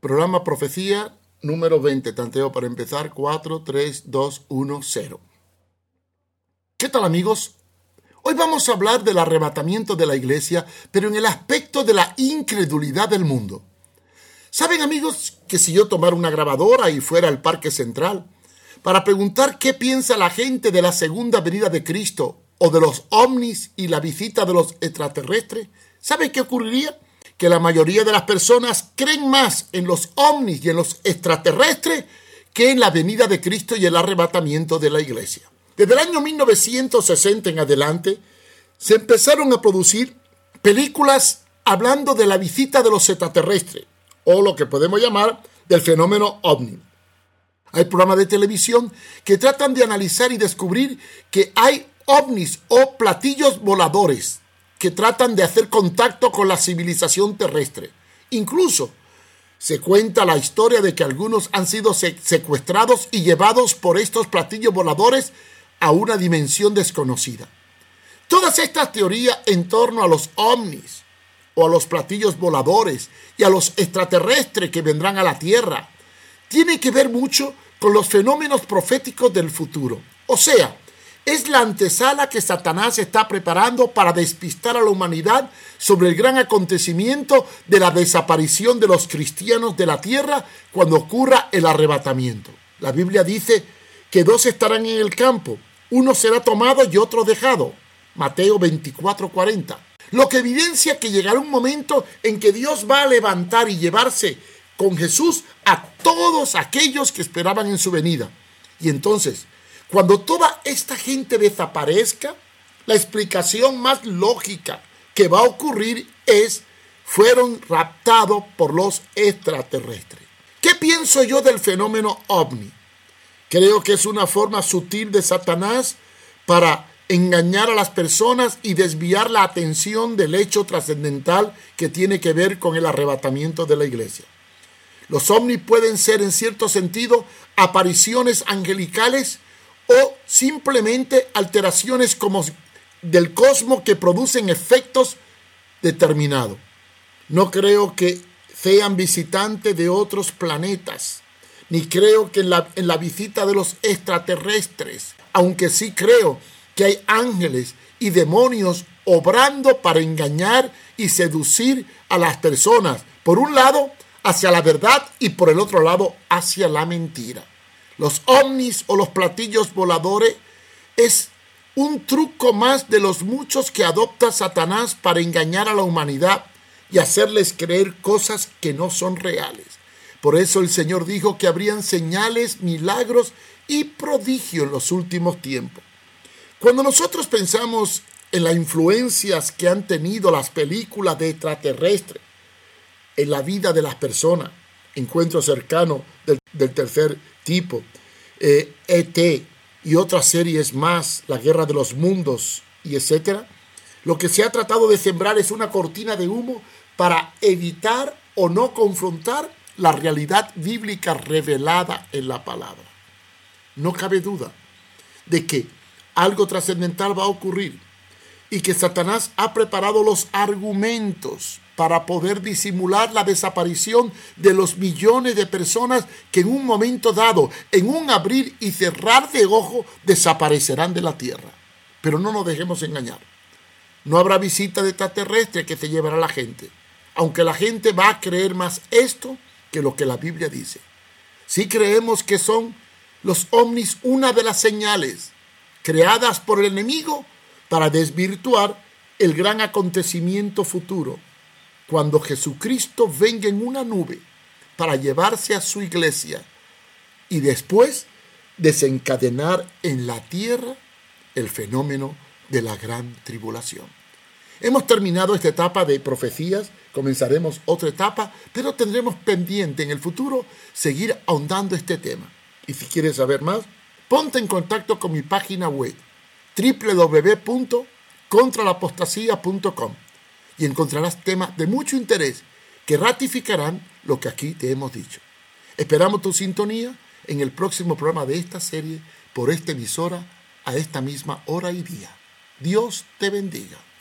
Programa Profecía número 20. Tanteo para empezar. 4, 3, 2, 1, 0. ¿Qué tal, amigos? Hoy vamos a hablar del arrebatamiento de la iglesia, pero en el aspecto de la incredulidad del mundo. ¿Saben, amigos, que si yo tomara una grabadora y fuera al Parque Central para preguntar qué piensa la gente de la segunda venida de Cristo o de los ovnis y la visita de los extraterrestres, ¿saben qué ocurriría? Que la mayoría de las personas creen más en los ovnis y en los extraterrestres que en la venida de Cristo y el arrebatamiento de la iglesia. Desde el año 1960 en adelante, se empezaron a producir películas hablando de la visita de los extraterrestres, o lo que podemos llamar del fenómeno ovni. Hay programas de televisión que tratan de analizar y descubrir que hay ovnis o platillos voladores que tratan de hacer contacto con la civilización terrestre. Incluso se cuenta la historia de que algunos han sido secuestrados y llevados por estos platillos voladores a una dimensión desconocida. Todas estas teorías en torno a los ovnis o a los platillos voladores y a los extraterrestres que vendrán a la Tierra tienen que ver mucho con los fenómenos proféticos del futuro. O sea, es la antesala que Satanás está preparando para despistar a la humanidad sobre el gran acontecimiento de la desaparición de los cristianos de la tierra cuando ocurra el arrebatamiento. La Biblia dice que 2 estarán en el campo, uno será tomado y otro dejado. Mateo 24:40. Lo que evidencia que llegará un momento en que Dios va a levantar y llevarse con Jesús a todos aquellos que esperaban en su venida. Y entonces, cuando toda esta gente desaparezca, la explicación más lógica que va a ocurrir es: fueron raptados por los extraterrestres. ¿Qué pienso yo del fenómeno ovni? Creo que es una forma sutil de Satanás para engañar a las personas y desviar la atención del hecho trascendental que tiene que ver con el arrebatamiento de la iglesia. Los ovnis pueden ser, en cierto sentido, apariciones angelicales o simplemente alteraciones como del cosmos que producen efectos determinados. No creo que sean visitantes de otros planetas, ni creo que en la visita de los extraterrestres, aunque sí creo que hay ángeles y demonios obrando para engañar y seducir a las personas, por un lado hacia la verdad y por el otro lado hacia la mentira. Los ovnis o los platillos voladores es un truco más de los muchos que adopta Satanás para engañar a la humanidad y hacerles creer cosas que no son reales. Por eso el Señor dijo que habrían señales, milagros y prodigios en los últimos tiempos. Cuando nosotros pensamos en las influencias que han tenido las películas de extraterrestres en la vida de las personas, Encuentro Cercano del tercer tipo, E.T. y otras series más, La Guerra de los Mundos y etcétera, lo que se ha tratado de sembrar es una cortina de humo para evitar o no confrontar la realidad bíblica revelada en la palabra. No cabe duda de que algo trascendental va a ocurrir y que Satanás ha preparado los argumentos para poder disimular la desaparición de los millones de personas que en un momento dado, en un abrir y cerrar de ojos, desaparecerán de la tierra. Pero no nos dejemos engañar. No habrá visita de extraterrestres que se llevará a la gente, aunque la gente va a creer más esto que lo que la Biblia dice. Sí creemos que son los ovnis una de las señales creadas por el enemigo para desvirtuar el gran acontecimiento futuro, cuando Jesucristo venga en una nube para llevarse a su iglesia y después desencadenar en la tierra el fenómeno de la gran tribulación. Hemos terminado esta etapa de profecías, comenzaremos otra etapa, pero tendremos pendiente en el futuro seguir ahondando este tema. Y si quieres saber más, ponte en contacto con mi página web www.contralapostasía.com y encontrarás temas de mucho interés que ratificarán lo que aquí te hemos dicho. Esperamos tu sintonía en el próximo programa de esta serie por esta emisora a esta misma hora y día. Dios te bendiga.